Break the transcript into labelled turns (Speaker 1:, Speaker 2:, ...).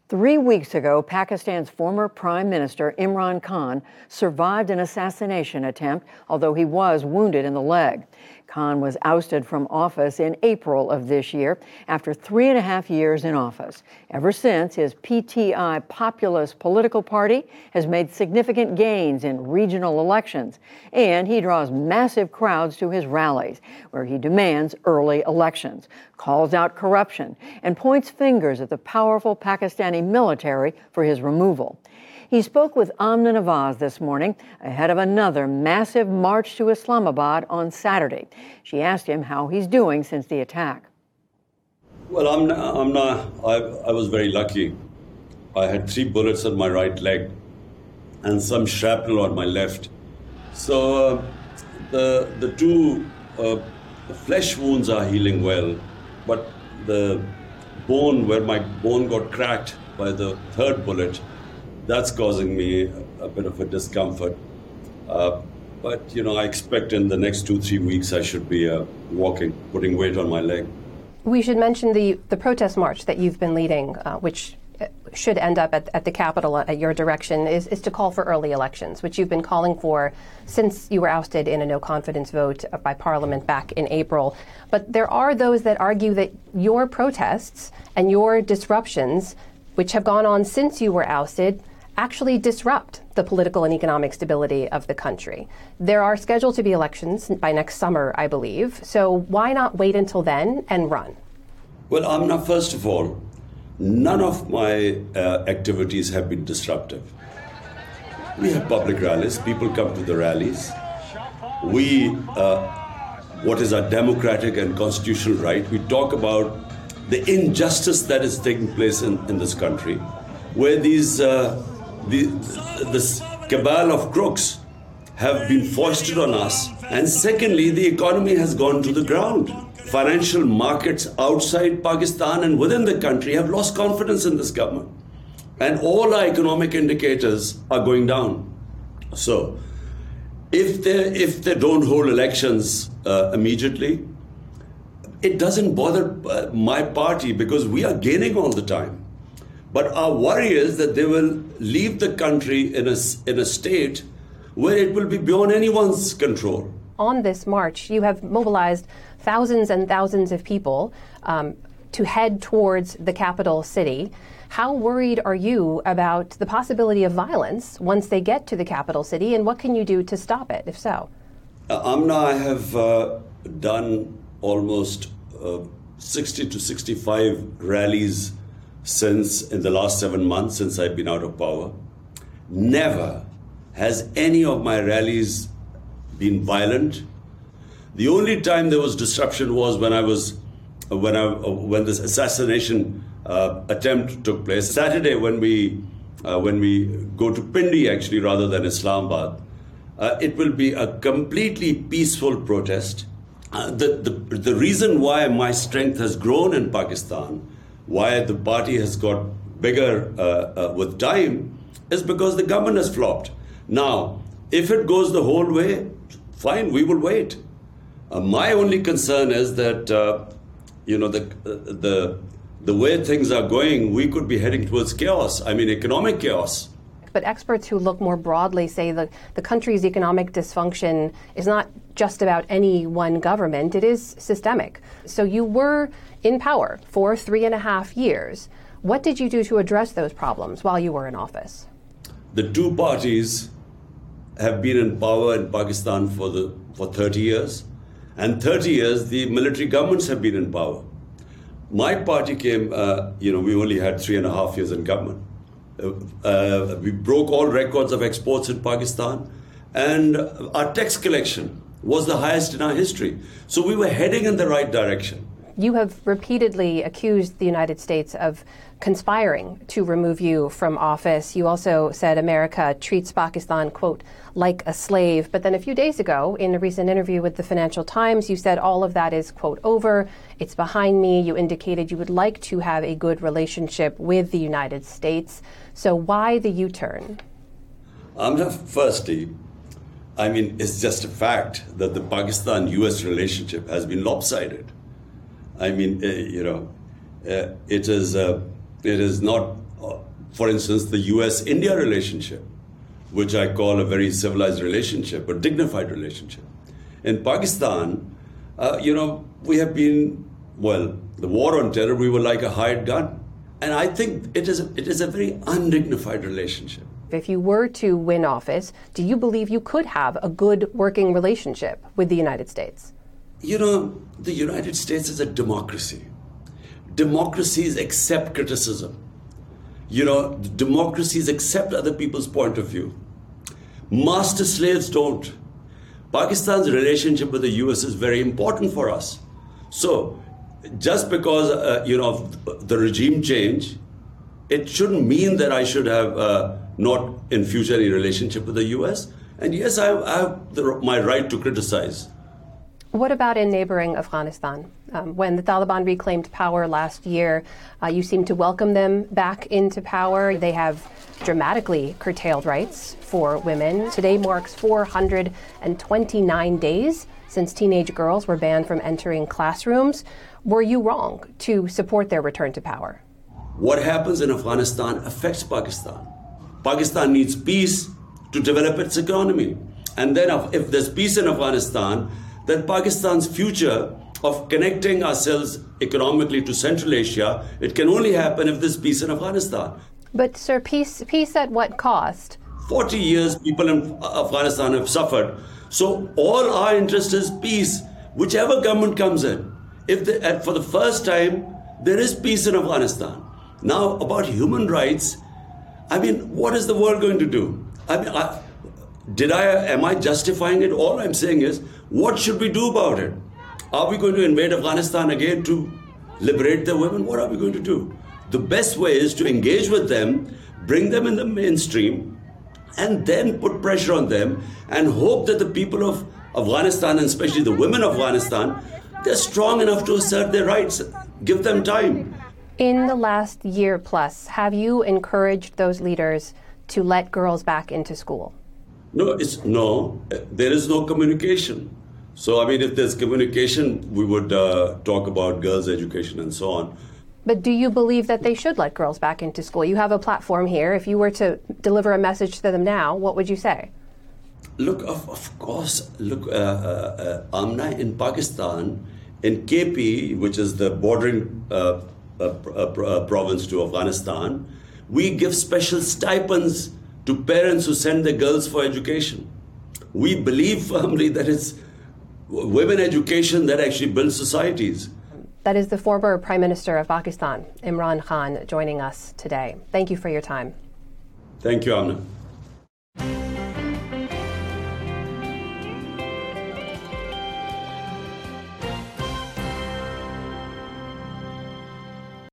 Speaker 1: 3 weeks ago, Pakistan's former Prime Minister Imran Khan survived an assassination attempt, although he was wounded in the leg. Khan was ousted from office in April of this year after 3.5 years in office. Ever since, his PTI Populist Political Party has made significant gains in regional elections, and he draws massive crowds to his rallies, where he demands early elections, calls out corruption, and points fingers at the powerful Pakistani military for his removal. He spoke with Amna Nawaz this morning ahead of another massive march to Islamabad on Saturday. She asked him how he's doing since the attack.
Speaker 2: Well, I was very lucky. I had 3 bullets on my right leg and some shrapnel on my left. So the 2 flesh wounds are healing well, but the bone, where my bone got cracked by the 3rd bullet, that's causing me a bit of a discomfort. But, I expect in the next 2-3 weeks I should be walking, putting weight on my leg.
Speaker 3: We should mention the protest march that you've been leading, which should end up at the Capitol at your direction, is to call for early elections, which you've been calling for since you were ousted in a no-confidence vote by Parliament back in April. But there are those that argue that your protests and your disruptions, which have gone on since you were ousted, actually disrupt the political and economic stability of the country. There are scheduled to be elections by next summer, I believe. So why not wait until then and run?
Speaker 2: Well, Amna, first of all, none of my activities have been disruptive. We have public rallies. People come to the rallies. We, what is our democratic and constitutional right, we talk about the injustice that is taking place in this country, where this cabal of crooks have been foisted on us. And secondly, the economy has gone to the ground. Financial markets outside Pakistan and within the country have lost confidence in this government. And all our economic indicators are going down. So if they don't hold elections immediately, it doesn't bother my party because we are gaining all the time. But our worry is that they will leave the country in a state where it will be beyond anyone's control.
Speaker 3: On this march, you have mobilized thousands and thousands of people to head towards the capital city. How worried are you about the possibility of violence once they get to the capital city, and what can you do to stop it, if so?
Speaker 2: Amna, I have done almost 60 to 65 rallies in the last 7 months since I've been out of power. Never has any of my rallies been violent. The only time there was disruption was when this assassination attempt took place. Saturday, when we go to Pindi, actually, rather than Islamabad, it will be a completely peaceful protest. The reason why my strength has grown in Pakistan, why the party has got bigger with time, is because the government has flopped. Now, if it goes the whole way, fine, we will wait. My only concern is that, the way things are going, we could be heading towards chaos. I mean, economic chaos.
Speaker 3: But experts who look more broadly say that the country's economic dysfunction is not just about any one government, it is systemic. So you were in power for 3.5 years. What did you do to address those problems while you were in office?
Speaker 2: The 2 parties have been in power in Pakistan for 30 years. And 30 years, the military governments have been in power. My party came, we only had 3.5 years in government. We broke all records of exports in Pakistan, and our tax collection was the highest in our history. So we were heading in the right direction.
Speaker 3: You have repeatedly accused the United States of conspiring to remove you from office. You also said America treats Pakistan, quote, like a slave. But then a few days ago, in a recent interview with the Financial Times, you said all of that is, quote, over. It's behind me. You indicated you would like to have a good relationship with the United States. So why the U-turn?
Speaker 2: Firstly, it's just a fact that the Pakistan-US relationship has been lopsided. It is not For instance, the US-India relationship, which I call a very civilized relationship, a dignified relationship. In Pakistan, we have been, the war on terror, we were like a hired gun. And I think it is a very undignified relationship.
Speaker 3: If you were to win office, do you believe you could have a good working relationship with the United States?
Speaker 2: The United States is a democracy. Democracies accept criticism. Democracies accept other people's point of view. Master slaves don't. Pakistan's relationship with the US is very important for us. So, just because, the regime change, it shouldn't mean that I should have not in future any relationship with the US. And yes, I have my right to criticize.
Speaker 3: What about in neighboring Afghanistan? When the Taliban reclaimed power last year, you seemed to welcome them back into power. They have dramatically curtailed rights for women. Today marks 429 days since teenage girls were banned from entering classrooms. Were you wrong to support their return to power?
Speaker 2: What happens in Afghanistan affects Pakistan. Pakistan needs peace to develop its economy. And then if there's peace in Afghanistan, then Pakistan's future of connecting ourselves economically to Central Asia, it can only happen if there's peace in Afghanistan.
Speaker 3: But, sir, peace at what cost?
Speaker 2: 40 years people in Afghanistan have suffered. So all our interest is peace, whichever government comes in. For the first time, there is peace in Afghanistan. Now, about human rights, what is the world going to do? Am I justifying it? All I'm saying is, what should we do about it? Are we going to invade Afghanistan again to liberate the women? What are we going to do? The best way is to engage with them, bring them in the mainstream, and then put pressure on them and hope that the people of Afghanistan, and especially the women of Afghanistan, they're strong enough to assert their rights. Give them time.
Speaker 3: In the last year plus, have you encouraged those leaders to let girls back into school?
Speaker 2: No, there is no communication. So, if there's communication, we would talk about girls' education and so on.
Speaker 3: But do you believe that they should let girls back into school? You have a platform here. If you were to deliver a message to them now, what would you say?
Speaker 2: Look, of course, Amna, in Pakistan, in KP, which is the bordering province to Afghanistan, we give special stipends to parents who send their girls for education. We believe firmly that it's women education that actually builds societies.
Speaker 3: That is the former Prime Minister of Pakistan, Imran Khan, joining us today. Thank you for your time.
Speaker 2: Thank you, Amna.